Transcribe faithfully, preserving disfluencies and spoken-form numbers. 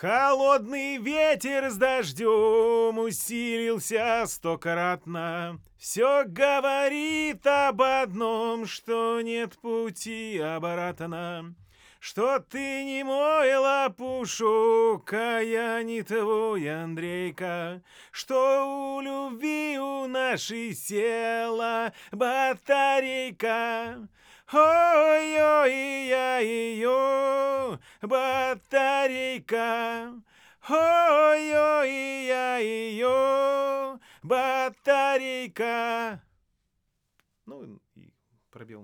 Холодный ветер с дождем усилился стократно. Все говорит об одном, что нет пути обратно. Что ты не мой лопушок, а я не твой Андрейка. Что у любви у нашей села батарейка. Ой-ой-я-ее, батарейка. Ой-ой-я-ее, батарейка. Ну и пробел.